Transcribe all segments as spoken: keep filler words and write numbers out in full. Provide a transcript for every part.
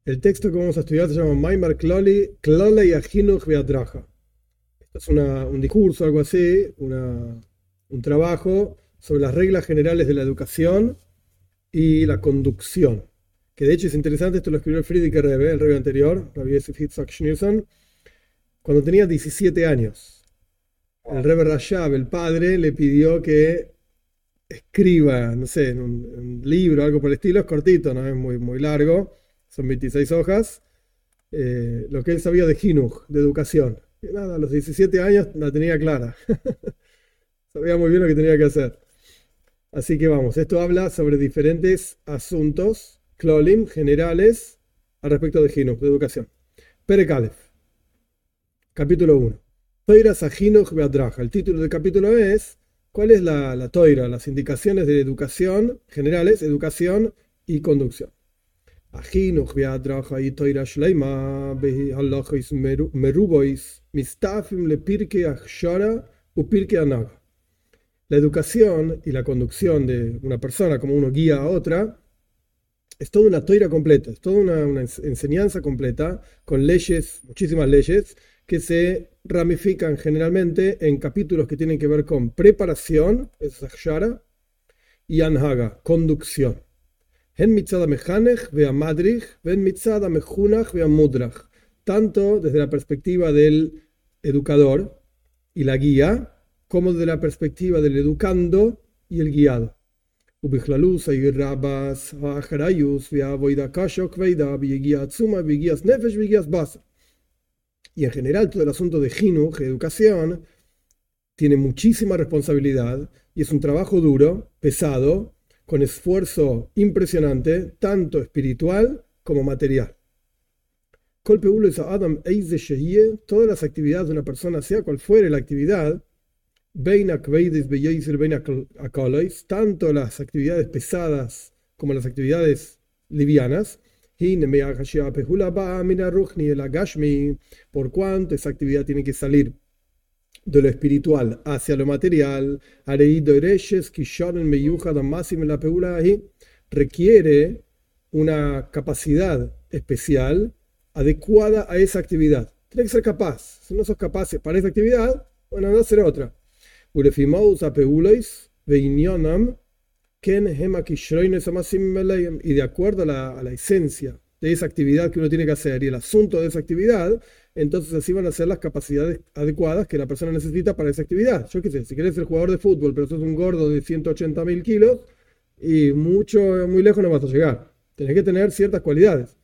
El texto que vamos a estudiar se llama Maimar Kloli, Klolei Ahinuch Beadraja. Esto es una- un discurso, algo así, una- un trabajo sobre las reglas generales de la educación y la conducción. Que de hecho es interesante, esto lo escribió el Friedrich Rebbe, el Rebbe anterior, Rabbi Yosef Yitzhak Schneerson, cuando tenía diecisiete años. El Rebbe Rashab, el padre, le pidió que escriba, no sé, en un, un libro, algo por el estilo, es cortito, no es muy, muy largo, son veintiséis hojas, eh, lo que él sabía de Jinuj, de educación. Y nada, a los diecisiete años la tenía clara, sabía muy bien lo que tenía que hacer. Así que vamos, esto habla sobre diferentes asuntos, klolim, generales, al respecto de Jinuj, de educación. Perek Aleph, capítulo uno. Toiras a Jinuj Beadraja. El título del capítulo es ¿cuál es la, la toira? Las indicaciones de educación generales, educación y conducción. Ajinuch beadraja y toira shleima behi halachis merubois mistafim le pirke achshara u pirke anaga. La educación y la conducción de una persona, como uno guía a otra, es toda una toira completa, es toda una, una enseñanza completa con leyes, muchísimas leyes, que se ramifican generalmente en capítulos que tienen que ver con preparación, es achshara, y anhaga, conducción. Tanto desde la perspectiva del educador y la guía, como desde la perspectiva del educando y el guiado. Y en general todo el asunto de Jinuj, educación, tiene muchísima responsabilidad y es un trabajo duro, pesado, con esfuerzo impresionante, tanto espiritual como material. Todas las actividades de una persona, sea cual fuere la actividad, tanto las actividades pesadas como las actividades livianas, por cuanto esa actividad tiene que salir de lo espiritual hacia lo material, requiere una capacidad especial adecuada a esa actividad. Tienes que ser capaz. Si no sos capaz para esa actividad, bueno, no hacer otra. Y de acuerdo a la, a la esencia de esa actividad que uno tiene que hacer y el asunto de esa actividad, entonces así van a ser las capacidades adecuadas que la persona necesita para esa actividad. Yo qué sé, si querés ser jugador de fútbol, pero sos un gordo de ciento ochenta mil kilos, y mucho, muy lejos no vas a llegar. Tenés que tener ciertas cualidades.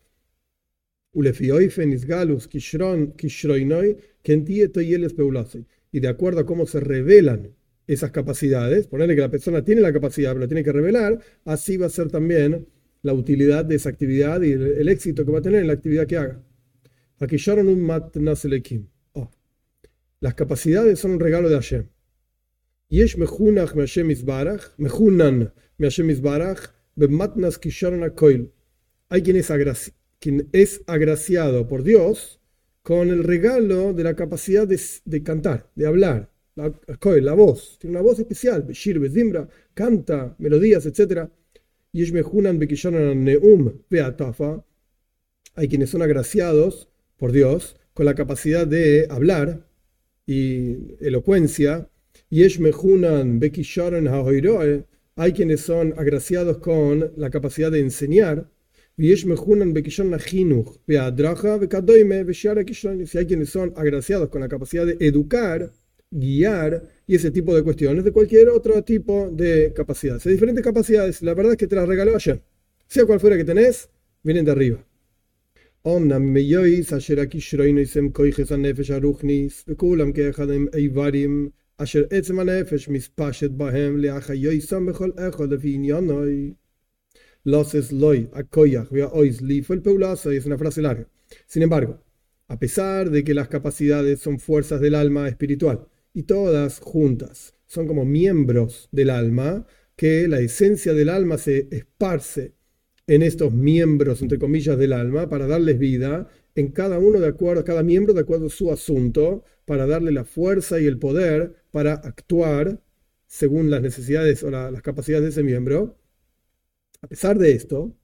Y de acuerdo a cómo se revelan esas capacidades, ponerle que la persona tiene la capacidad, pero la tiene que revelar, así va a ser también la utilidad de esa actividad y el, el éxito que va a tener en la actividad que haga. Aquí un mat naselekim. Oh. Las capacidades son un regalo de Hashem. Yesh mejunach me Hashem izbarach, mejunan me Hashem izbarach, bematnas kisharon akoil. Hay quien es, agraci quien es agraciado por Dios con el regalo de la capacidad de, de cantar, de hablar. La, la voz, tiene una voz especial, Beshir, Bezimbra, canta melodías, etcétera. Yesh mejunan bekisharon neum beatafa. Hay quienes son agraciados por Dios con la capacidad de hablar y elocuencia. Yesh mejunan bekisharon haoiroe. Hay quienes son agraciados con la capacidad de enseñar. Yesh mejunan bekisharon ajinuch beadraja bekadoime beshiara kisharon. Si hay quienes son agraciados con la capacidad de educar, guiar y ese tipo de cuestiones, de cualquier otro tipo de capacidades. Hay diferentes capacidades, la verdad es que te las regaló ayer. Sea cual fuera que tenés, vienen de arriba. Omnam meyois asher akishroinisem koiches anefesh aruchnis vekulam keechadem eivarim asher etzem anefesh mispashet bahem leachayoisam bechol echad lefi inyanoi loses loy akoyach veaois lifel peulasa. Es una frase larga. Sin embargo, a pesar de que las capacidades son fuerzas del alma espiritual y todas juntas son como miembros del alma, que la esencia del alma se esparce en estos miembros, entre comillas, del alma, para darles vida, en cada uno de acuerdo, cada miembro de acuerdo a su asunto, para darle la fuerza y el poder para actuar según las necesidades o la, las capacidades de ese miembro. A pesar de esto,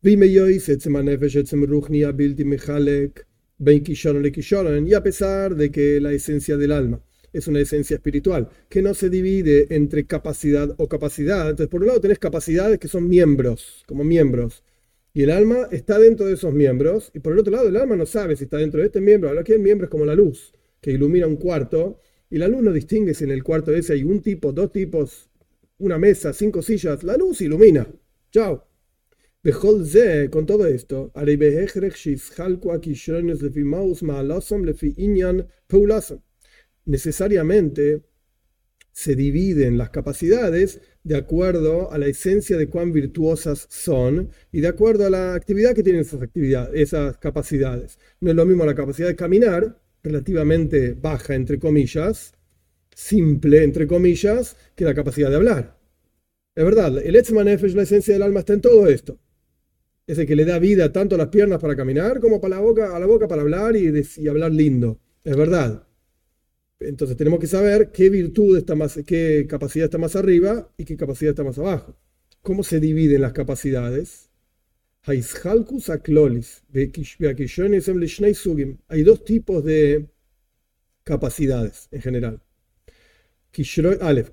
Y a pesar de que la esencia del alma es una esencia espiritual, que no se divide entre capacidad o capacidad. Entonces, por un lado tenés capacidades que son miembros, como miembros, y el alma está dentro de esos miembros, y por el otro lado el alma no sabe si está dentro de este miembro. Ahora, aquí hay miembros como la luz, que ilumina un cuarto, y la luz no distingue si en el cuarto ese hay un tipo, dos tipos, una mesa, cinco sillas. La luz ilumina. Chao. Con todo esto, necesariamente se dividen las capacidades de acuerdo a la esencia de cuán virtuosas son y de acuerdo a la actividad que tienen esas, actividades, esas capacidades. No es lo mismo la capacidad de caminar, relativamente baja, entre comillas, simple, entre comillas, que la capacidad de hablar. Es verdad, el Etzma Nefesh, la esencia del alma, está en todo esto. Es el que le da vida tanto a las piernas para caminar como para la boca, a la boca para hablar y, y hablar lindo. Es verdad. Entonces tenemos que saber qué virtud está más, qué capacidad está más arriba y qué capacidad está más abajo. ¿Cómo se dividen las capacidades? Hay dos tipos de capacidades en general. Aleph,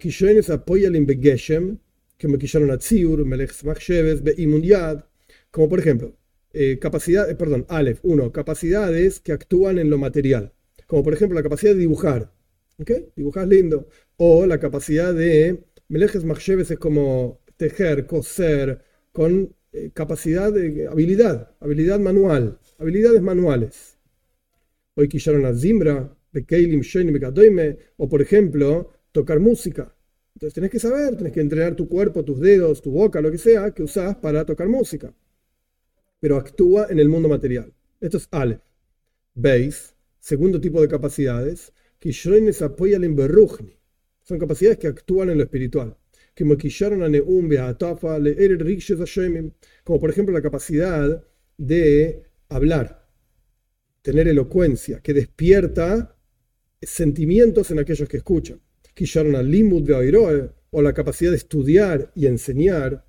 como por ejemplo, eh, capacidad, eh, perdón, Aleph, uno, capacidades que actúan en lo material. Como por ejemplo la capacidad de dibujar. ¿Okay? Dibujar lindo. O la capacidad de Melejes Machsheves es como tejer, coser, con eh, capacidad de habilidad, habilidad manual, habilidades manuales. Hoy quillaron a Zimbra, Bekeilim, Shoinim, Bekadoime, o por ejemplo, tocar música. Entonces tenés que saber, tenés que entrenar tu cuerpo, tus dedos, tu boca, lo que sea, que usás para tocar música. Pero actúa en el mundo material. Esto es Aleph. Beis, segundo tipo de capacidades, son capacidades que actúan en lo espiritual. Como por ejemplo la capacidad de hablar, tener elocuencia, que despierta sentimientos en aquellos que escuchan. O la capacidad de estudiar y enseñar.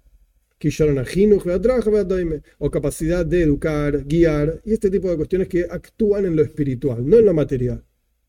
O capacidad de educar, guiar, y este tipo de cuestiones que actúan en lo espiritual, no en lo material.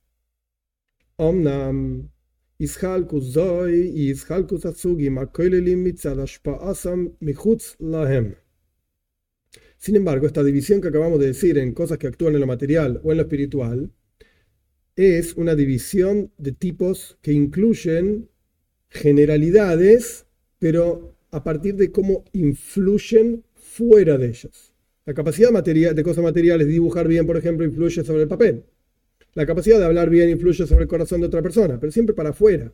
Omnam, Ishalkus Zoi y Ishalkus Atsugim, Akoilelim Mitzad Ashpaasam Michutz Lahem. Sin embargo, esta división que acabamos de decir en cosas que actúan en lo material o en lo espiritual es una división de tipos que incluyen generalidades, pero a partir de cómo influyen fuera de ellos. La capacidad material, de cosas materiales, dibujar bien, por ejemplo, influye sobre el papel. La capacidad de hablar bien influye sobre el corazón de otra persona, pero siempre para afuera.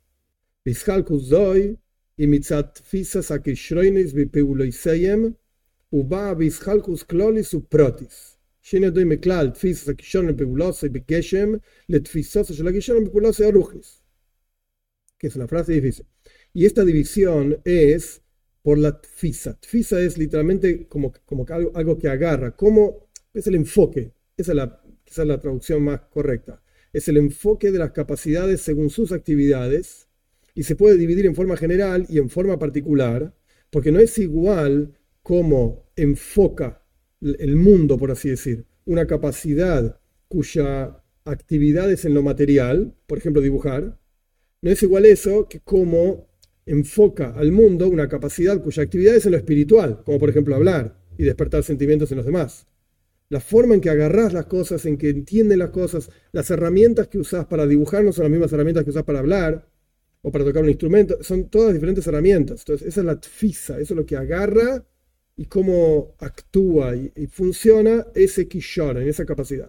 Que es una frase difícil. Y esta división es por la tfisa. Tfisa es literalmente como, como algo, algo que agarra, como es el enfoque. Esa es la, quizás es la traducción más correcta. Es el enfoque de las capacidades según sus actividades y se puede dividir en forma general y en forma particular, porque no es igual como enfoca el mundo, por así decir, una capacidad cuya actividad es en lo material, por ejemplo dibujar. No es igual eso que cómo enfoca al mundo una capacidad cuya actividad es en lo espiritual, como por ejemplo hablar y despertar sentimientos en los demás. La forma en que agarrás las cosas, en que entiendes las cosas, las herramientas que usás para dibujar no son las mismas herramientas que usás para hablar o para tocar un instrumento, son todas diferentes herramientas. Entonces esa es la tfisa, eso es lo que agarra y cómo actúa y, y funciona ese kishon, en esa capacidad.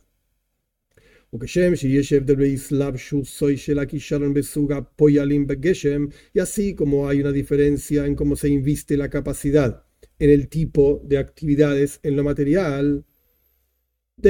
Y así como hay una diferencia en cómo se inviste la capacidad en el tipo de actividades en lo material, no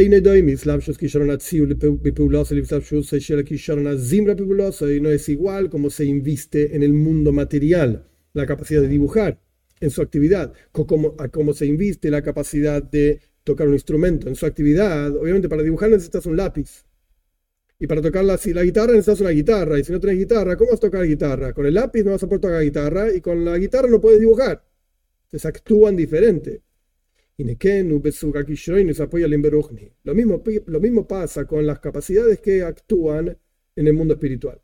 es igual como se inviste en el mundo material la capacidad de dibujar en su actividad, como, a cómo se inviste la capacidad de tocar un instrumento en su actividad. Obviamente para dibujar necesitas un lápiz. Y para tocar la, si la guitarra necesitas una guitarra. Y si no tenés guitarra, ¿cómo vas a tocar guitarra? Con el lápiz no vas a poder tocar guitarra y con la guitarra no puedes dibujar. Entonces actúan diferente. Lo mismo, lo mismo pasa con las capacidades que actúan en el mundo espiritual.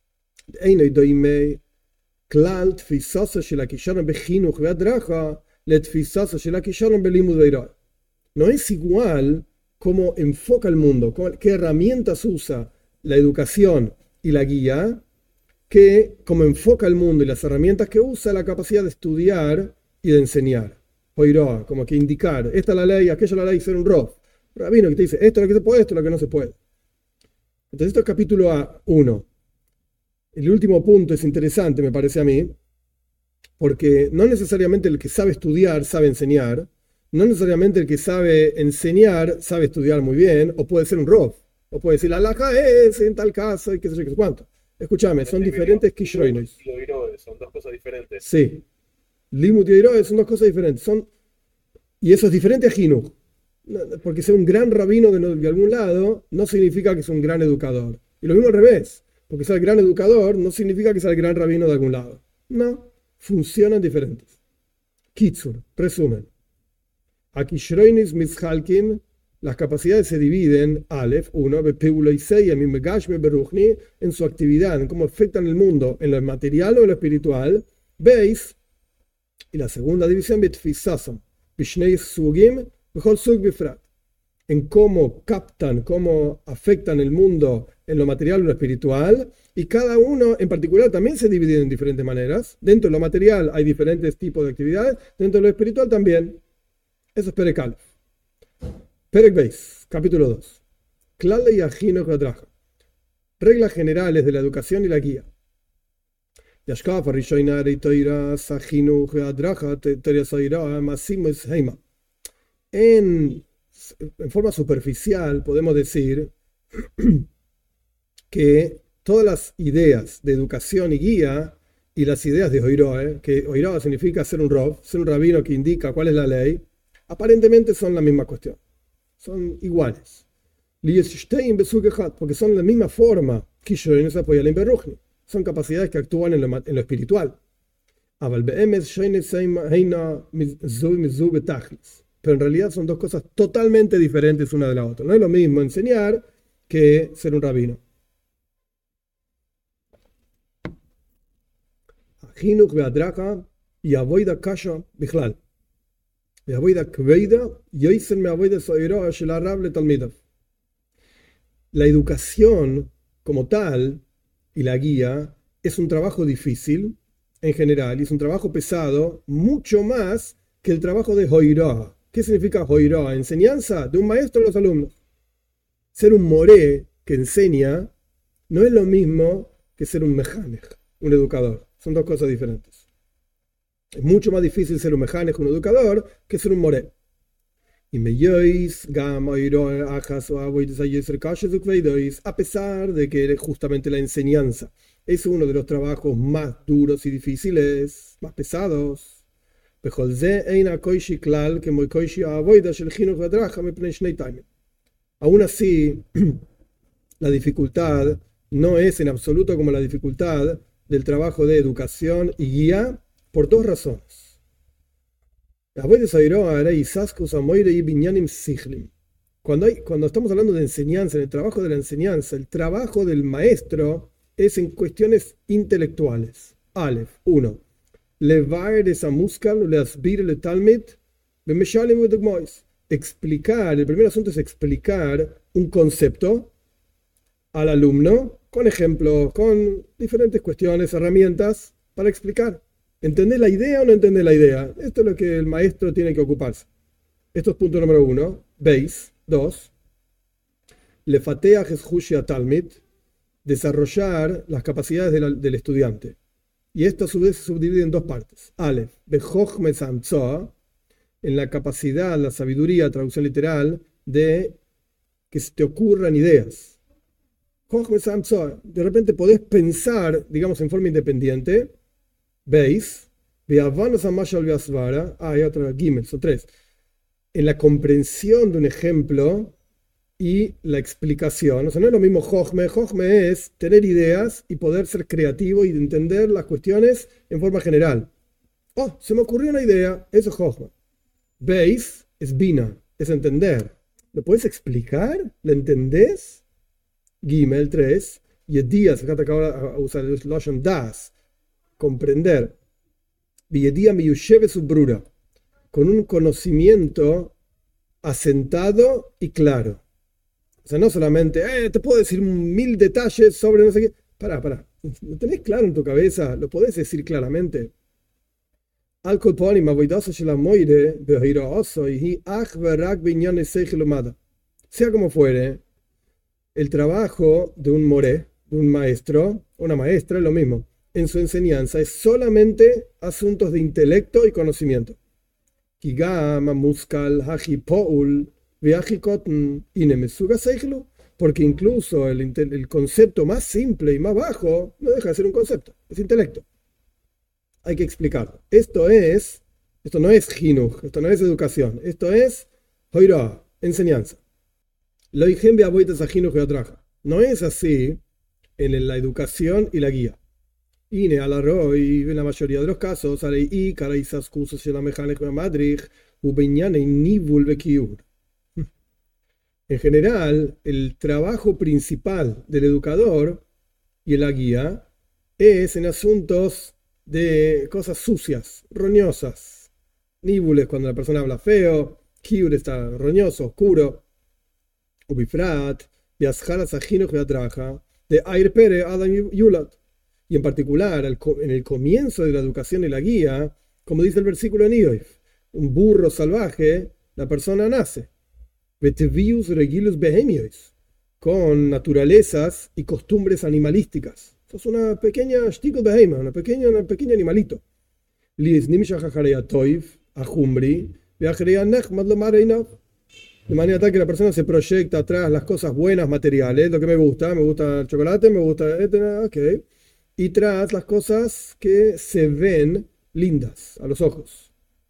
No es igual cómo enfoca el mundo, qué herramientas usa la educación y la guía, que cómo enfoca el mundo y las herramientas que usa la capacidad de estudiar y de enseñar. Oirá, como que indicar, esta es la ley, aquella es la ley, ser un rob. Rabino que te dice, esto es lo que se puede, esto es lo que no se puede. Entonces esto es capítulo uno. El último punto es interesante, me parece a mí, porque no necesariamente el que sabe estudiar sabe enseñar, no necesariamente el que sabe enseñar sabe estudiar muy bien, o puede ser un rob, o puede decir, la halajá es en tal caso, y qué sé yo, qué sé cuánto. Escúchame, son diferentes kishroinos. Son dos cosas diferentes. Sí. Limut y Oiroe son dos cosas diferentes. Son, y eso es diferente a Jinuj. Porque ser un gran rabino de, de algún lado no significa que sea un gran educador. Y lo mismo al revés. Porque ser gran educador no significa que sea el gran rabino de algún lado. No. Funcionan diferentes. Kitsur, resumen. Akishroinis mitzhalkin, las capacidades se dividen, Aleph, uno, en su actividad, en cómo afectan el mundo, en lo material o en lo espiritual. Beis, y la segunda división, en cómo captan, cómo afectan el mundo en lo material o en lo espiritual, y cada uno en particular también se divide en diferentes maneras. Dentro de lo material hay diferentes tipos de actividades, dentro de lo espiritual también. Eso es Perek Aleph. Perek Beis, capítulo dos. Klale y Ajino Kadraja. Reglas generales de la educación y la guía. En, en forma superficial podemos decir que todas las ideas de educación y guía y las ideas de Oiroe, que Oiroe significa ser un rob, ser un rabino que indica cuál es la ley, aparentemente son la misma cuestión, son iguales, porque son de la misma forma que son capacidades que actúan en lo, en lo espiritual. Pero en realidad son dos cosas totalmente diferentes una de la otra. No es lo mismo enseñar que ser un rabino. Jinuj ve'adraja y avoida kasha bichlal. Y avoida kveida yoisen me avoida soiroa shel harav letalmidav. La educación como tal y la guía es un trabajo difícil en general y es un trabajo pesado mucho más que el trabajo de Hoirá. ¿Qué significa Hoirá? Enseñanza de un maestro a los alumnos. Ser un moré que enseña no es lo mismo que ser un mejanej, un educador. Son dos cosas diferentes. Es mucho más difícil ser un mejanej, un educador, que ser un moré. A pesar de que justamente la enseñanza es uno de los trabajos más duros y difíciles, más pesados, aún así, la dificultad no es en absoluto como la dificultad del trabajo de educación y guía por dos razones. Cuando, hay, cuando estamos hablando de enseñanza, en el trabajo de la enseñanza, el trabajo del maestro es en cuestiones intelectuales. Aleph, uno. Explicar, el primer asunto es explicar un concepto al alumno con ejemplos, con diferentes cuestiones, herramientas para explicar. ¿Entendés la idea o no entendés la idea? Esto es lo que el maestro tiene que ocuparse. Esto es punto número uno. Veis. Dos. Lefatea jeshushia talmid. Desarrollar las capacidades de la, del estudiante. Y esto a su vez se subdivide en dos partes. Aleph. Bejochme samtzoa. En la capacidad, la sabiduría, traducción literal, de que se te ocurran ideas. Jochme samtzoa. De repente podés pensar, digamos, en forma independiente. ¿Veis? Ah, hay otra Gimel, son tres. En la comprensión de un ejemplo y la explicación. O sea, no es lo mismo Jochme. Jochme es tener ideas y poder ser creativo y entender las cuestiones en forma general. Oh, se me ocurrió una idea. Eso es Jochme. ¿Veis? es bina, es entender. ¿Lo puedes explicar? ¿Lo entendés? Gimel tres. Yedía, fíjate que ahora usa el loshon das, comprender. Yedía miyusheve subrura, con un conocimiento asentado y claro. O sea, no solamente, eh, te puedo decir mil detalles sobre no sé qué. Pará, pará. ¿Lo tenés claro en tu cabeza? ¿Lo podés decir claramente? Al kolponim avoidasa shel hamoire behiroso y ach verak binyanes seichel umada. Sea como fuere, el trabajo de un moré, de un maestro, una maestra, es lo mismo. En su enseñanza es solamente asuntos de intelecto y conocimiento. Kigama muskal haji poul viaji cotton inemesuga seichelu. Porque incluso el, el concepto más simple y más bajo no deja de ser un concepto, es intelecto. Hay que explicarlo. Esto es, esto no es jinuj, esto no es educación, esto es hoira, enseñanza. Lo ejemplo aboitas a jinuj y atraja. No es así en la educación y la guía. Y en la mayoría de los casos, y caraizas cursos en la mecánica madrid, ubeñane y nibul bekiur. En general, el trabajo principal del educador y la guía es en asuntos de cosas sucias, roñosas. Níbules cuando la persona habla feo, kiur está roñoso, oscuro. Ubifrat, viasjaras ajinos trabaja de air pere adam yulat. Y en particular, en el comienzo de la educación y la guía, como dice el versículo en Ioif, un burro salvaje, la persona nace. Vetevius regilus behemiois, con naturalezas y costumbres animalísticas. Eso es una pequeña shtikot behema, una pequeña, un pequeño animalito. Lies nimsha jajareya toif, ajumbri, viajareya nechmad lo mareinav. De manera tal que la persona se proyecta atrás las cosas buenas materiales, lo que me gusta, me gusta el chocolate, me gusta, etcétera, ok. Y tras las cosas que se ven lindas a los ojos.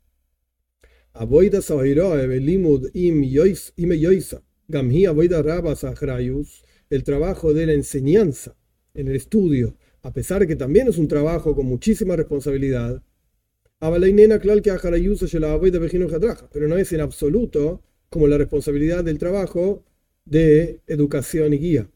Avoida sahiroe belimud im yoisa, gamhi avoida rabas achrayus, el trabajo de la enseñanza en el estudio, a pesar de que también es un trabajo con muchísima responsabilidad, pero no es en absoluto como la responsabilidad del trabajo de educación y guía.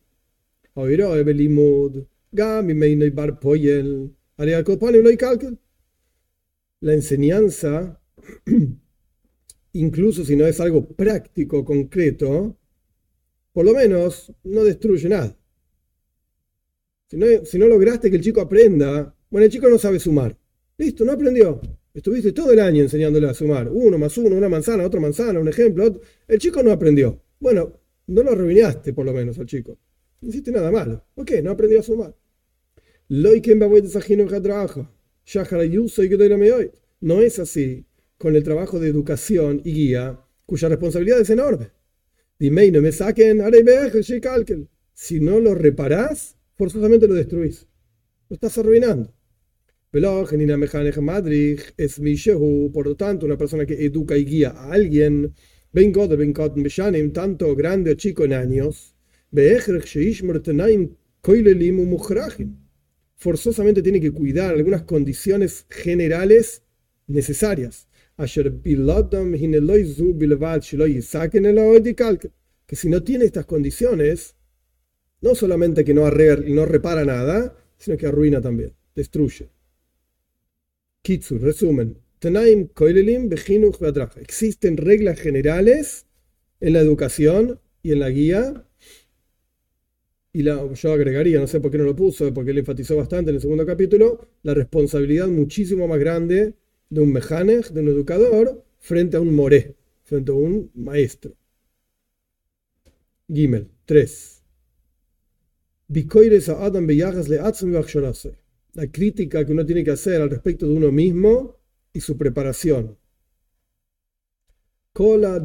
La enseñanza, incluso si no es algo práctico, concreto, por lo menos no destruye nada. Si no, si no lograste que el chico aprenda, bueno, el chico no sabe sumar. Listo, no aprendió. Estuviste todo el año enseñándole a sumar. Uno más uno, una manzana, otra manzana, un ejemplo. Otro. El chico no aprendió. Bueno, no lo arruinaste por lo menos al chico. No hiciste nada malo. Ok, no aprendió a sumar. No es así con el trabajo de educación y guía, cuya responsabilidad es enorme. Dime y no me saquen, si no lo reparás, forzosamente lo destruís. Lo estás arruinando. Por lo tanto, una persona que educa y guía a alguien, tanto grande o chico en años, forzosamente tiene que cuidar algunas condiciones generales necesarias. Que si no tiene estas condiciones, no solamente que no, arregla, no repara nada, sino que arruina también, destruye. Kitsur, resumen. Existen reglas generales en la educación y en la guía. Y la, yo agregaría, no sé por qué no lo puso, porque él enfatizó bastante en el segundo capítulo, la responsabilidad muchísimo más grande de un mejanej, de un educador, frente a un moré, frente a un maestro. Gimel, tres. La crítica que uno tiene que hacer al respecto de uno mismo y su preparación. Toda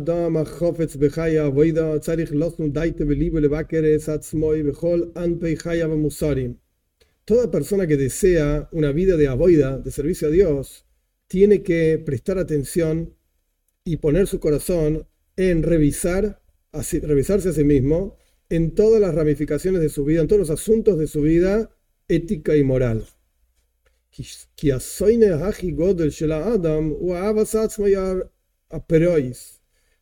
persona que desea una vida de avoida, de servicio a Dios, tiene que prestar atención y poner su corazón en revisar, así, revisarse a sí mismo en todas las ramificaciones de su vida, en todos los asuntos de su vida ética y moral.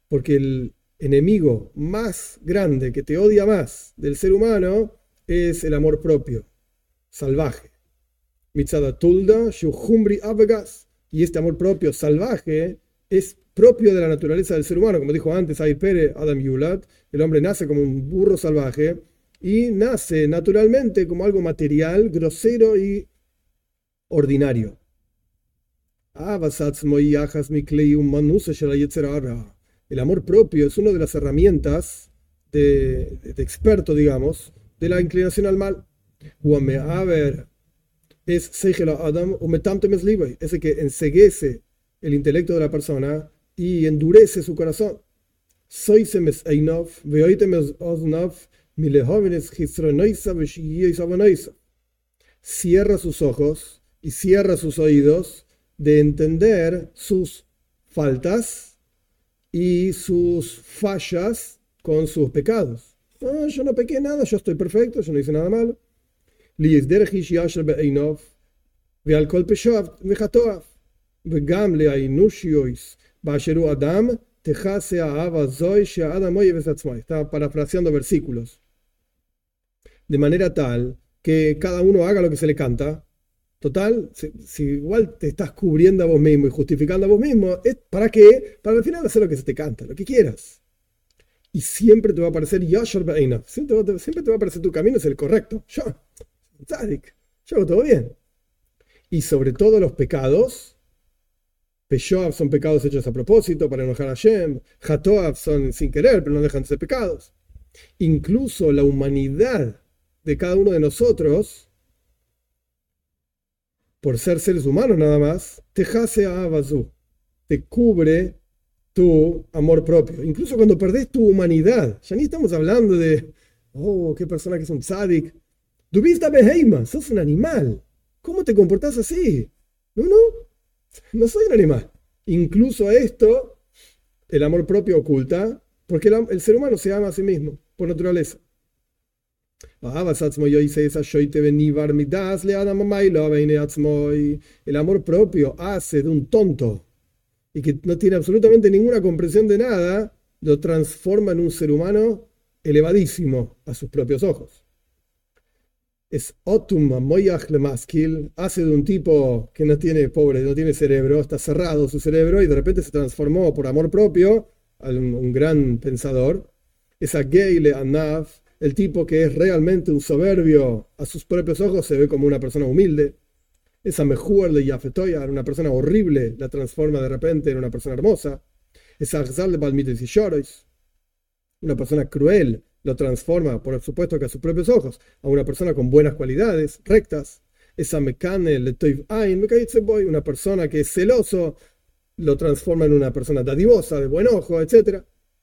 porque el enemigo más grande que te odia más del ser humano es el amor propio, salvaje. Mitzada tulda, shuhumbri avegas. Y este amor propio salvaje es propio de la naturaleza del ser humano. Como dijo antes Ay Pere Adam Yulat, el hombre nace como un burro salvaje y nace naturalmente como algo material, grosero y ordinario. El amor propio es una de las herramientas de, de experto, digamos, de la inclinación al mal. Es ese que enceguece el intelecto de la persona y endurece su corazón. Cierra sus ojos y cierra sus oídos de entender sus faltas y sus fallas con sus pecados. No, yo no pequé nada, yo estoy perfecto, yo no hice nada malo. Está parafraseando versículos. De manera tal que cada uno haga lo que se le canta. Total, si, si igual te estás cubriendo a vos mismo y justificando a vos mismo, ¿es ¿para qué? Para al final hacer lo que se te canta, lo que quieras. Y siempre te va a parecer Yashar Be'einav. Siempre, siempre te va a parecer tu camino es el correcto. Yo, Tzadik, yo hago todo bien. Y sobre todo los pecados, Peshoav son pecados hechos a propósito para enojar a Hashem, Hatoav son sin querer, pero no dejan de ser pecados. Incluso la humanidad de cada uno de nosotros, por ser seres humanos nada más, te jase a Abazú, te cubre tu amor propio. Incluso cuando perdés tu humanidad, ya ni estamos hablando de, oh, qué persona que es un tzadik. Dubista beheima, sos un animal. ¿Cómo te comportás así? No, no, no soy un animal. Incluso a esto, el amor propio oculta, porque el, el ser humano se ama a sí mismo, por naturaleza. El amor propio hace de un tonto y que no tiene absolutamente ninguna comprensión de nada, lo transforma en un ser humano elevadísimo a sus propios ojos. Es otum moyach lemaskil, hace de un tipo que no tiene, pobre, no tiene cerebro, está cerrado su cerebro y de repente se transformó por amor propio a un, un gran pensador. Es a gay le anaf, el tipo que es realmente un soberbio a sus propios ojos se ve como una persona humilde. Esa mejor de Yafetoya, una persona horrible, la transforma de repente en una persona hermosa. Esa Axal de Balmites y Shorois, una persona cruel, lo transforma, por supuesto que a sus propios ojos, a una persona con buenas cualidades, rectas. Esa Mekane Letoiv Ain, una persona que es celoso, lo transforma en una persona dadivosa, de buen ojo, etcétera.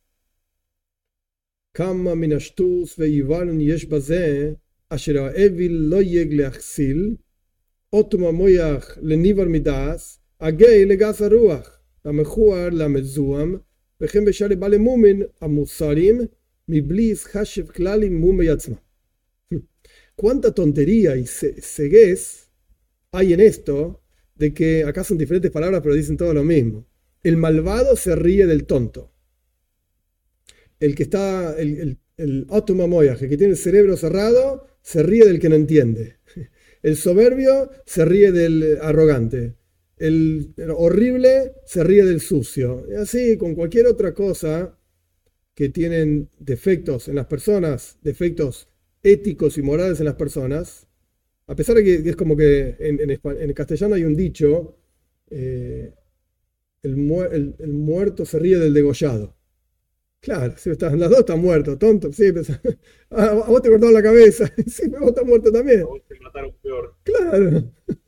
Kama minashtus veivan yesh bazeh asher ha'evil lo yeg leachsil otuma moyach lenivar midas agei legas haruach המכוער למזוהם וכן בשאר בעלי מומין המוסרים מבלי חשב כלל מומי עצמה. ¿Cuánta tontería y ceguez hay en esto de que acá son diferentes palabras pero dicen todo lo mismo? El malvado se ríe del tonto. El que está, el, el, el Otuma Moyaj, el que tiene el cerebro cerrado, se ríe del que no entiende. El soberbio se ríe del arrogante. El horrible se ríe del sucio. Y así con cualquier otra cosa que tienen defectos en las personas, defectos éticos y morales en las personas, a pesar de que es como que en, en, en castellano hay un dicho, eh, el, mu el, el muerto se ríe del degollado. Claro, si estás, las dos están muertos, tonto. Sí, pues, a, a vos te cortaron la cabeza. Sí, pero vos estás muerto también. A vos te mataron peor. Claro.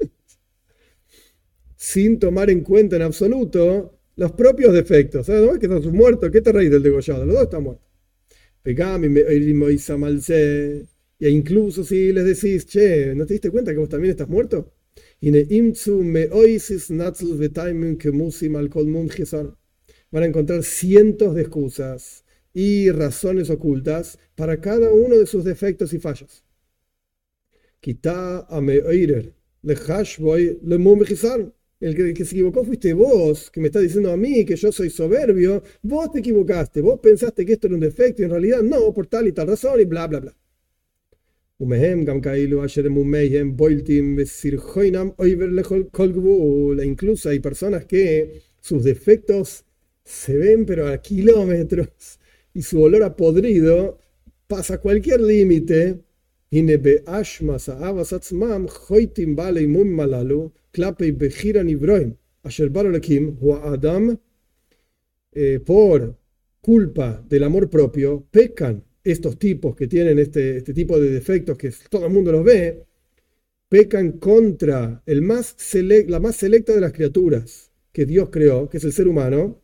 Sin tomar en cuenta en absoluto los propios defectos. ¿Sabes? ¿No? Que estás muerto, ¿qué te reís del degollado? Los dos están muertos. Y incluso si les decís, che, ¿no te diste cuenta que vos también estás muerto? Van a encontrar cientos de excusas y razones ocultas para cada uno de sus defectos y fallos. El que, el que se equivocó fuiste vos, que me estás diciendo a mí que yo soy soberbio. Vos te equivocaste, vos pensaste que esto era un defecto y en realidad no, por tal y tal razón y bla, bla, bla. ומהם גם כאלו אשר מומיהם בולטים וסרחוינם עובר לכל כל גבול. E incluso hay personas que sus defectos se ven pero a kilómetros y su olor a podrido pasa cualquier límite. הנה באשמס האבס עצמם חויטים בעלי מומים הללו כלפי בחיר הנברואים אשר בא אלוקים הוא האדם. Por culpa del amor propio pecan estos tipos que tienen este, este tipo de defectos que todo el mundo los ve, pecan contra el más select, la más selecta de las criaturas que Dios creó, que es el ser humano.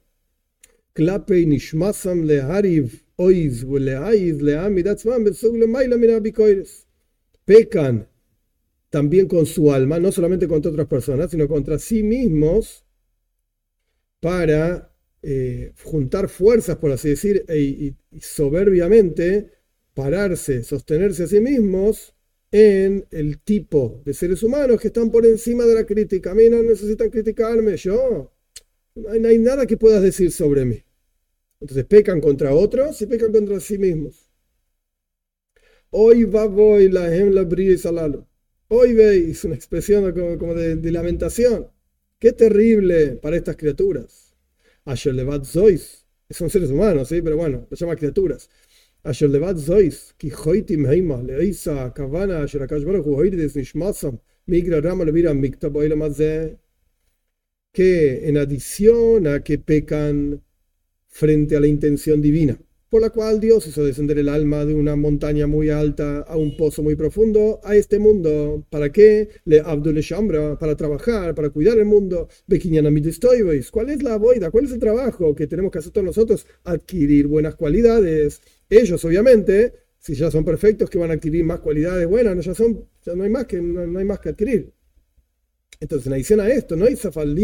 Pecan también con su alma, no solamente contra otras personas, sino contra sí mismos, para Eh, juntar fuerzas, por así decir, e, y, y soberbiamente pararse, sostenerse a sí mismos en el tipo de seres humanos que están por encima de la crítica. A mí no necesitan criticarme, yo no hay, no hay nada que puedas decir sobre mí. Entonces pecan contra otros y pecan contra sí mismos. Hoy va voy la hemla brilla y salalo. Hoy veis una expresión como, como de, de lamentación. Qué terrible para estas criaturas. Asher levat zois, son seres humanos, ¿sí? Pero bueno, los llama criaturas. Asher levat zois, ki hoitim heima, leisa, kavana, asher akash baruch hu hoides nishmasam, migra rama levira mikta boila mazé. Que en adición a que pecan frente a la intención divina, por la cual Dios hizo descender el alma de una montaña muy alta a un pozo muy profundo, a este mundo. ¿Para qué? Le Abdul Shambra, para trabajar, para cuidar el mundo. ¿Cuál es la boida? ¿Cuál es el trabajo que tenemos que hacer todos nosotros? Adquirir buenas cualidades. Ellos, obviamente, si ya son perfectos, que van a adquirir más cualidades buenas, no, ya son, ya no hay más que, no, no hay más que adquirir. Entonces, en adición a esto, no hay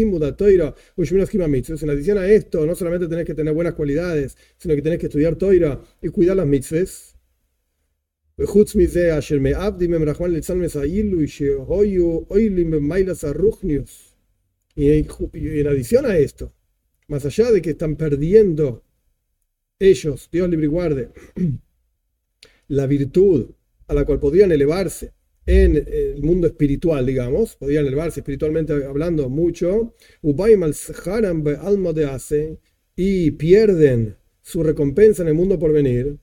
en adición a esto, no solamente tenés que tener buenas cualidades, sino que tenés que estudiar Toira y cuidar las mitzvahs. Y en adición a esto, más allá de que están perdiendo ellos, Dios libre y guarde, la virtud a la cual podrían elevarse en el mundo espiritual, digamos, podrían elevarse espiritualmente hablando mucho, y pierden su recompensa en el mundo por venir.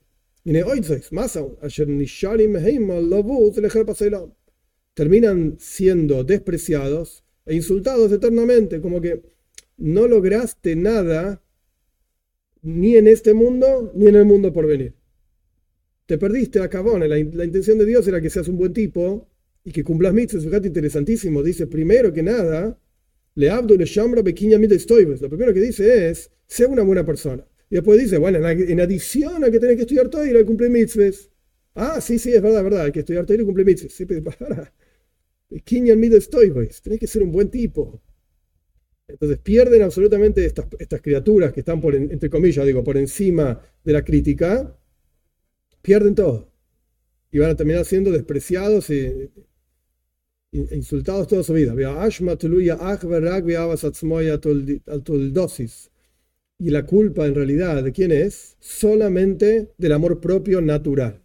Terminan siendo despreciados e insultados eternamente, como que no lograste nada ni en este mundo ni en el mundo por venir. Te perdiste a cabón. La, la intención de Dios era que seas un buen tipo y que cumplas mitzvahs. Fíjate, interesantísimo. Dice, primero que nada, le abdo le shambra pequeña mita estoibes. Lo primero que dice es, sea una buena persona. Y después dice, bueno, en adición a que tenés que estudiar todo y hay que cumplir mitzvahs. Ah, sí, sí, es verdad, es verdad. Hay que estudiar todo y cumplir mitzvahs. Sí, pero para. Pequeña mita estoibes. Tenés que ser un buen tipo. Entonces pierden absolutamente estas, estas criaturas que están, por, entre comillas, digo, por encima de la crítica. Pierden todo y van a terminar siendo despreciados e, e insultados toda su vida. Y la culpa en realidad ¿de quién es? Solamente del amor propio natural.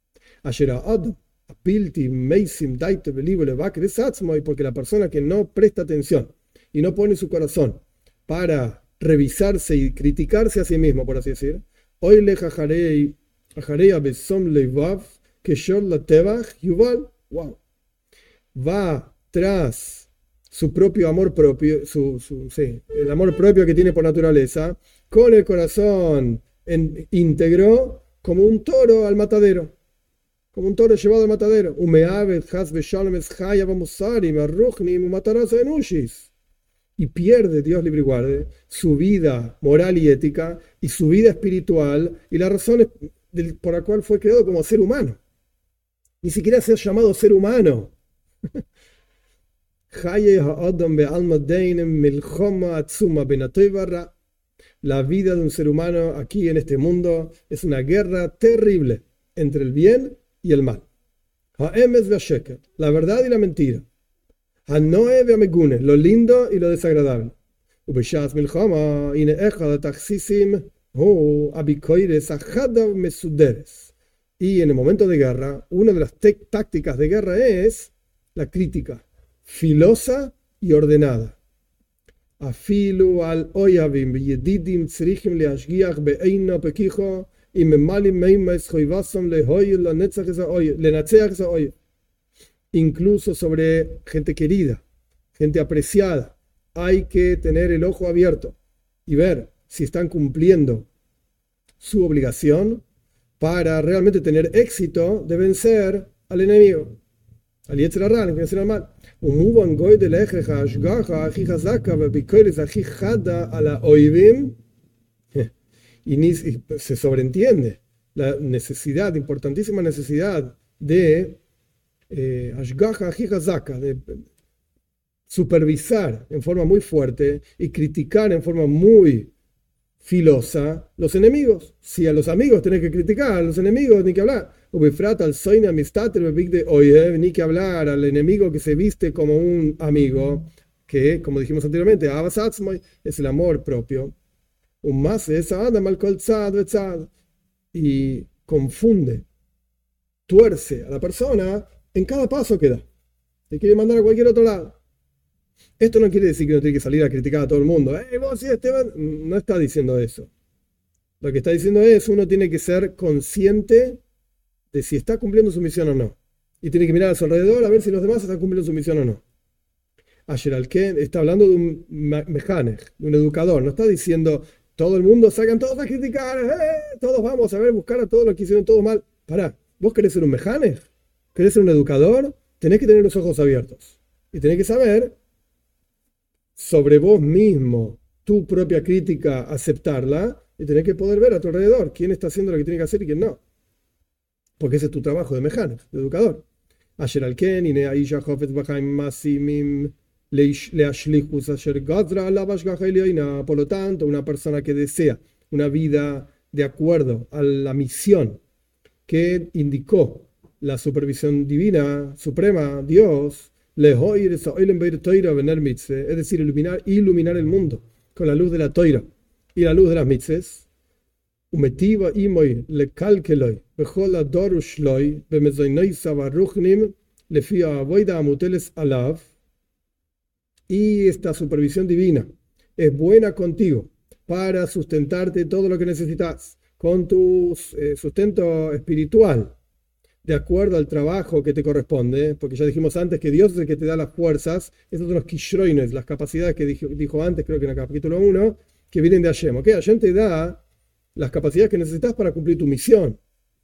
Porque la persona que no presta atención y no pone su corazón para revisarse y criticarse a sí mismo, por así decir, hoy le jajaré wow. Va tras su propio amor propio, su, su, sí, el amor propio que tiene por naturaleza, con el corazón en, íntegro, como un toro al matadero, como un toro llevado al matadero. Y pierde, Dios libre y guarde, su vida moral y ética y su vida espiritual y la razón por la cual fue creado como ser humano. Ni siquiera se ha llamado ser humano. La vida de un ser humano aquí en este mundo es una guerra terrible entre el bien y el mal. La verdad y la mentira. Hanoe ve'amegune, lo lindo y lo desagradable. Ubeshas milchama, ine echad taxisim, hu abikoires achada mesuderes. Y en el momento de guerra, una de las tácticas de guerra es la crítica, filosa y ordenada. Afilu al oyavim yedidim tzrichim leashgiach be'eino pekicho y memalim meimes choivasam lehoy lenatzeach esa oye. Incluso sobre gente querida, gente apreciada, hay que tener el ojo abierto y ver si están cumpliendo su obligación para realmente tener éxito de vencer al enemigo, al Yetzer Hara, al vencer al mal. Y se sobreentiende la necesidad, importantísima necesidad de eh, de supervisar en forma muy fuerte y criticar en forma muy filosa los enemigos. Si a los amigos tenés que criticar, a los enemigos ni que hablar. Ni que hablar al enemigo que se viste como un amigo, que, como dijimos anteriormente, es el amor propio. Un más es y confunde, tuerce a la persona en cada paso que da. Te quiere mandar a cualquier otro lado. Esto no quiere decir que no tiene que salir a criticar a todo el mundo. ¡Eh, vos sí, Esteban! No está diciendo eso. Lo que está diciendo es, uno tiene que ser consciente de si está cumpliendo su misión o no. Y tiene que mirar a su alrededor a ver si los demás están cumpliendo su misión o no. Asher al-Ken está hablando de un mecánico, de un educador. No está diciendo, todo el mundo salgan todos a criticar. ¡Eh! Todos vamos a ver, buscar a todos los que hicieron todo mal. Pará, ¿vos querés ser un mecánico? ¿Querés ser un educador? Tenés que tener los ojos abiertos. Y tenés que saber sobre vos mismo, tu propia crítica, aceptarla, y tenés que poder ver a tu alrededor quién está haciendo lo que tiene que hacer y quién no. Porque ese es tu trabajo de mecánico, de educador. Asher al-Ken, ine aisha hofetz b'chaim masimim leashlichus asher gazra alav hashgacha elyoina. Por lo tanto, una persona que desea una vida de acuerdo a la misión que indicó la supervisión divina, suprema, Dios, es decir, iluminar, iluminar el mundo con la luz de la Toira y la luz de las mitzvahs. Y esta supervisión divina es buena contigo para sustentarte todo lo que necesitas, con tu eh, sustento espiritual, de acuerdo al trabajo que te corresponde, porque ya dijimos antes que Dios es el que te da las fuerzas. Esos son los kishroines, las capacidades que dijo, dijo antes, creo que en el capítulo uno, que vienen de Hashem. ¿Okay? Hashem te da las capacidades que necesitas para cumplir tu misión.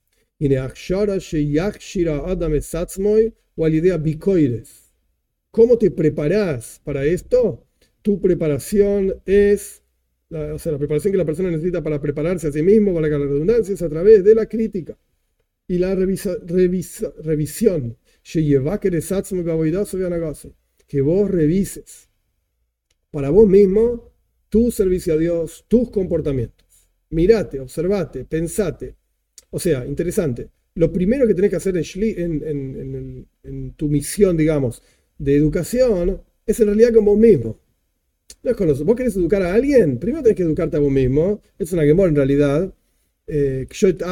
¿Cómo te preparas para esto? Tu preparación es, la, o sea, la preparación que la persona necesita para prepararse a sí mismo, para la redundancia, es a través de la crítica y la revisa, revisa, revisión, que vos revises para vos mismo tu servicio a Dios, tus comportamientos. Mirate, observate, pensate. O sea, interesante. Lo primero que tenés que hacer en, en, en, en tu misión, digamos, de educación, es en realidad con vos mismo. No es con los, vos querés educar a alguien, primero tenés que educarte a vos mismo. Es una gemora en realidad. Embellecete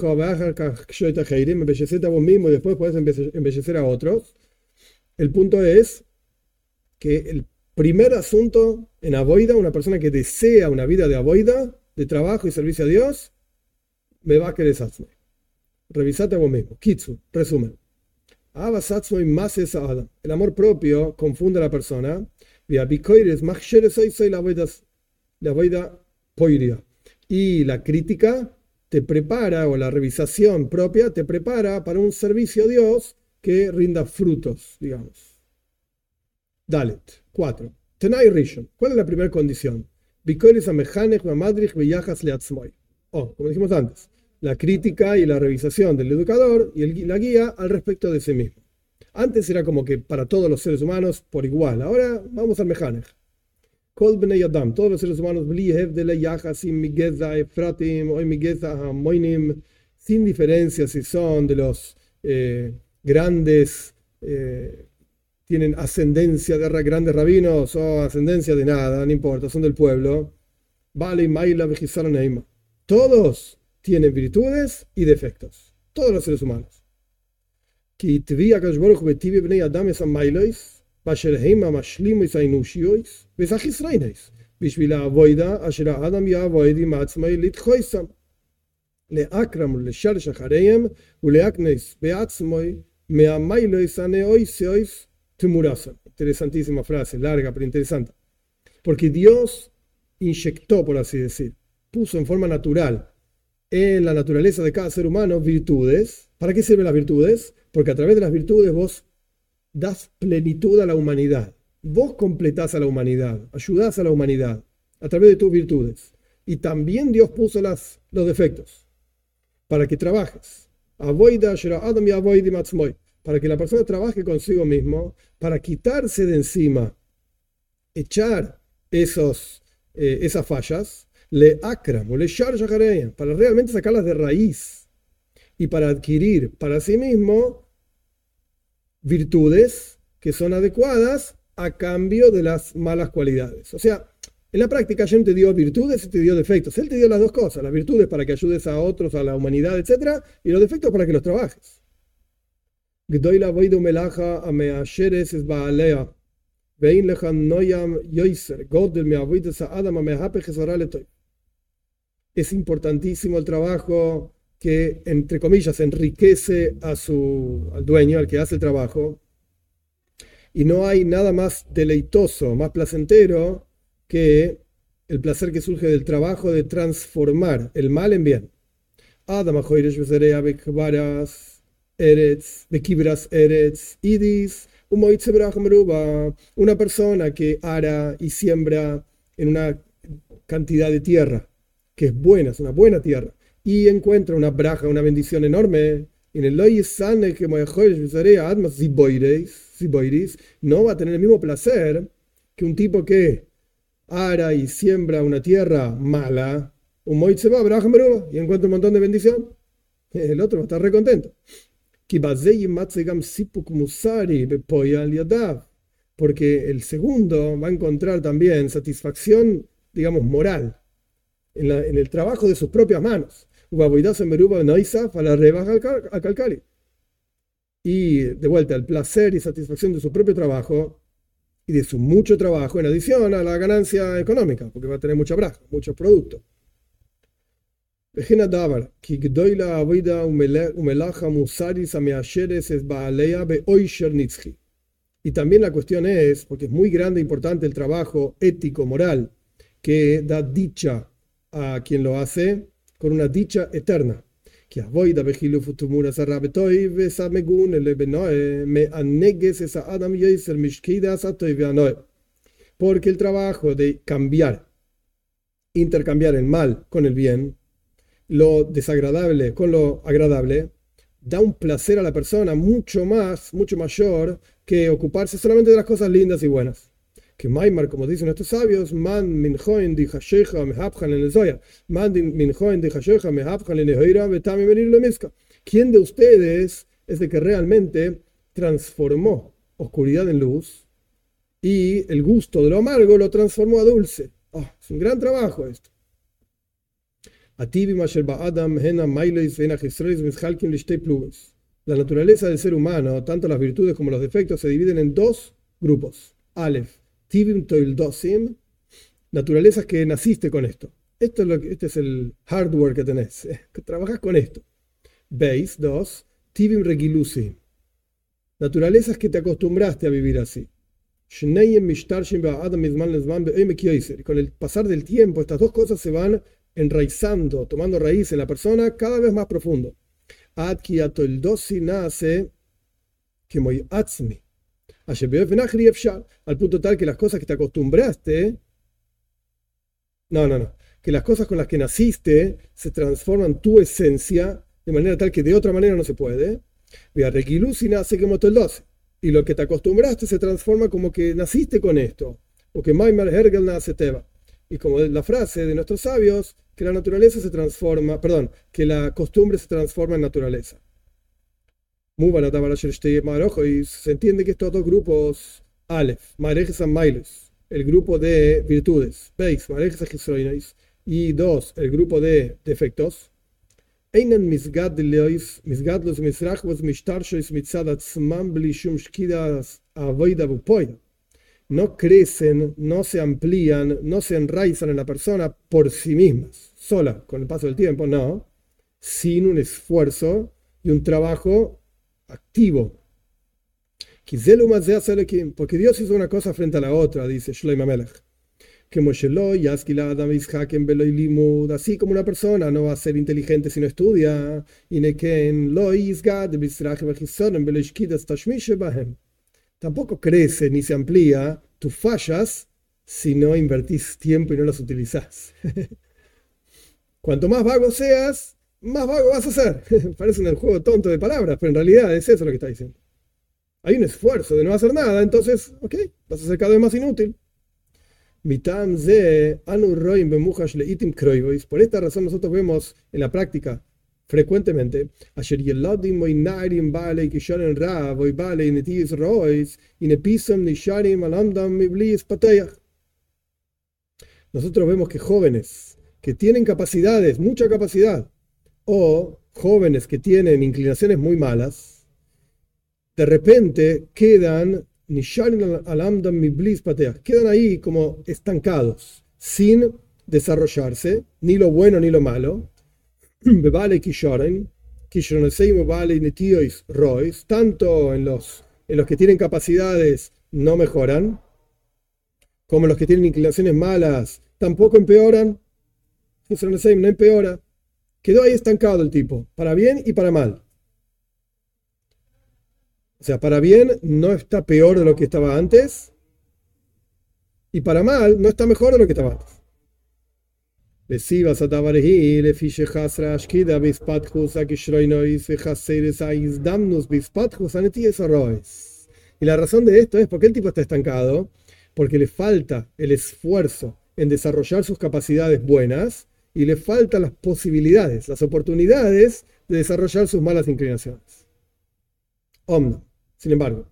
a vos mismo y después podés embellecer a otros. El punto es que el primer asunto en Avoida, una persona que desea una vida de Avoida, de trabajo y servicio a Dios, me va a querer satzme. Revisate a vos mismo. Kitsu, resumen. El amor propio confunde a la persona. Y la crítica te prepara, o la revisación propia te prepara para un servicio a Dios que rinda frutos, digamos. Dalet, cuatro. Tenai Rishon. ¿Cuál es la primera condición? Oh, como dijimos antes, la crítica y la revisación del educador y el, la guía al respecto de sí mismo. Antes era como que para todos los seres humanos por igual. Ahora vamos al Mejanej. Kol bnei Adam, todos los seres humanos, sin diferencia si son de los eh, grandes eh, tienen ascendencia de grandes rabinos o ascendencia de nada, no importa, son del pueblo. Vale, Maila, Vejizar, Neima. Todos tienen virtudes y defectos. Todos los seres humanos. Interesantísima frase, larga pero interesante. Porque Dios inyectó, por así decir, puso en forma natural en la naturaleza de cada ser humano virtudes. ¿Para qué sirven las virtudes? Porque a través de las virtudes vos das plenitud a la humanidad. Vos completás a la humanidad, ayudás a la humanidad a través de tus virtudes. Y también Dios puso las, los defectos para que trabajes. Para que la persona trabaje consigo mismo, para quitarse de encima, echar esos, eh, esas fallas, le akram o le sharja jareya, para realmente sacarlas de raíz y para adquirir para sí mismo virtudes que son adecuadas a cambio de las malas cualidades. O sea, en la práctica Hashem te dio virtudes y te dio defectos. Él te dio las dos cosas, las virtudes para que ayudes a otros, a la humanidad, etcétera, y los defectos para que los trabajes. Es importantísimo el trabajo que, entre comillas, enriquece a su, al dueño, al que hace el trabajo. Y no hay nada más deleitoso, más placentero que el placer que surge del trabajo de transformar el mal en bien. Eretz, Bekibras Eretz, Idis, una persona que ara y siembra en una cantidad de tierra que es buena, es una buena tierra, y encuentra una braja, una bendición enorme, en el que no va a tener el mismo placer que un tipo que ara y siembra una tierra mala, un moitzeba, braja meruba, y encuentra un montón de bendición. El otro va a estar re contento. Porque el segundo va a encontrar también satisfacción, digamos, moral en, la, en el trabajo de sus propias manos. Y de vuelta, el placer y satisfacción de su propio trabajo y de su mucho trabajo en adición a la ganancia económica, porque va a tener mucha braja, muchos productos. Y también la cuestión es, porque es muy grande e importante el trabajo ético, moral, que da dicha a quien lo hace, con una dicha eterna. Porque el trabajo de cambiar, intercambiar el mal con el bien, lo desagradable con lo agradable, da un placer a la persona mucho más, mucho mayor que ocuparse solamente de las cosas lindas y buenas. Que Maimar, como dicen nuestros sabios, man min joen di hashecha mehapchan en el zoya, man min joen di hashecha mehapchan en el hoira, betami venir lo miska. ¿Quién de ustedes es el que realmente transformó oscuridad en luz y el gusto de lo amargo lo transformó a dulce? Oh, es un gran trabajo esto. La naturaleza del ser humano, tanto las virtudes como los defectos, se dividen en dos grupos. Aleph, Tivim Toildosim, naturalezas que naciste con esto. Esto es lo que, este es el hardware que tenés, eh, que trabajas con esto. Beis, dos, Tivim Regilusim, naturalezas que te acostumbraste a vivir así. Con el pasar del tiempo, estas dos cosas se van enraizando, tomando raíz en la persona cada vez más profundo. Al punto tal que las cosas que te acostumbraste, no, no, no, que las cosas con las que naciste se transforman tu esencia de manera tal que de otra manera no se puede. Y lo que te acostumbraste se transforma como que naciste con esto, o que Maimar Hergel nace Teba. Y como la frase de nuestros sabios, que la naturaleza se transforma, perdón, que la costumbre se transforma en naturaleza. Muy barata para y se entiende que estos dos grupos, Aleph, Marejes and Mailes, el grupo de virtudes, Beis, Marejes Gisroinois, y dos, el grupo de defectos, Einen misgadlos misgadlos misrachvos mishtarshois mitzad atzmam bli shum shkidas avoida bupoida. No crecen, no se amplían, no se enraizan en la persona por sí mismas, sola, con el paso del tiempo, no, sin un esfuerzo y un trabajo activo. Porque Dios hizo una cosa frente a la otra, dice Shlomo Melech. Así como una persona no va a ser inteligente si no estudia, tampoco crece ni se amplía tus fallas si no invertís tiempo y no las utilizás. Cuanto más vago seas, más vago vas a ser. Parece un juego tonto de palabras, pero en realidad es eso lo que está diciendo. Hay un esfuerzo de no hacer nada, entonces, ok, vas a ser cada vez más inútil. Por esta razón nosotros vemos en la práctica frecuentemente nosotros vemos que jóvenes que tienen capacidades, mucha capacidad, o jóvenes que tienen inclinaciones muy malas, de repente quedan quedan ahí como estancados, sin desarrollarse, ni lo bueno ni lo malo, tanto en los, en los que tienen capacidades no mejoran, como los que tienen inclinaciones malas tampoco empeoran, no empeora, quedó ahí estancado el tipo, para bien y para mal. O sea, para bien no está peor de lo que estaba antes, y para mal no está mejor de lo que estaba antes. Y la razón de esto es porque el tipo está estancado, porque le falta el esfuerzo en desarrollar sus capacidades buenas y le faltan las posibilidades, las oportunidades de desarrollar sus malas inclinaciones. Omno. Sin embargo,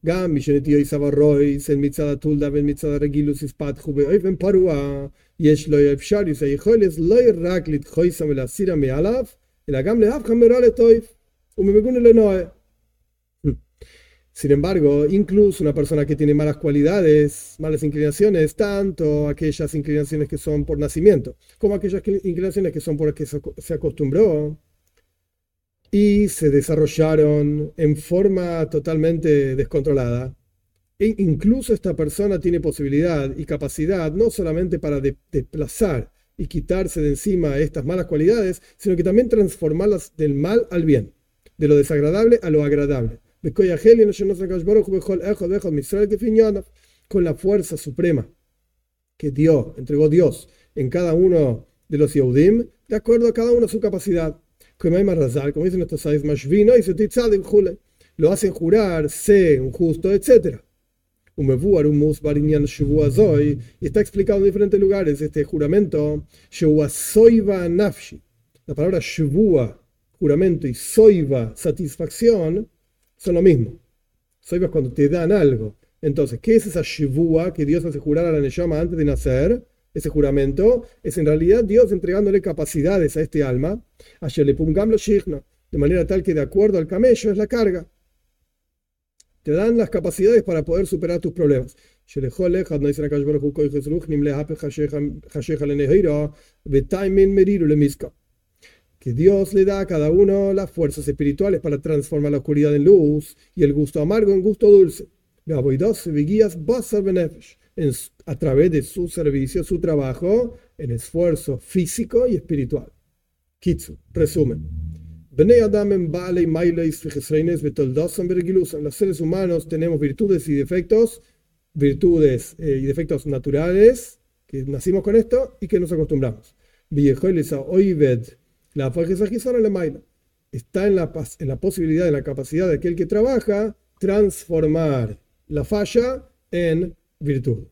sin embargo, incluso una persona que tiene malas cualidades, malas inclinaciones, tanto aquellas inclinaciones que son por nacimiento, como aquellas inclinaciones que son por las que se acostumbró y se desarrollaron en forma totalmente descontrolada, e incluso esta persona tiene posibilidad y capacidad no solamente para de- desplazar y quitarse de encima estas malas cualidades, sino que también transformarlas del mal al bien, de lo desagradable a lo agradable. Con la fuerza suprema que dio, entregó Dios en cada uno de los Yehudim, de acuerdo a cada uno su capacidad. Como dicen nuestros sabios, lo hacen jurar, sé un justo, etcétera. Y está explicado en diferentes lugares este juramento. La palabra shvua, juramento, y soiva, satisfacción, son lo mismo. Soiva es cuando te dan algo. Entonces, ¿qué es esa shvua que Dios hace jurar a la neshama antes de nacer? Ese juramento es en realidad Dios entregándole capacidades a este alma, de manera tal que de acuerdo al camello es la carga. Te dan las capacidades para poder superar tus problemas. Que Dios le da a cada uno las fuerzas espirituales para transformar la oscuridad en luz y el gusto amargo en gusto dulce. En, a través de su servicio, su trabajo, en esfuerzo físico y espiritual. Kitsu, resumen. Los seres humanos tenemos virtudes y defectos, virtudes eh, y defectos naturales, que nacimos con esto y que nos acostumbramos. Está en la, en la posibilidad, en la capacidad de aquel que trabaja, transformar la falla en virtud.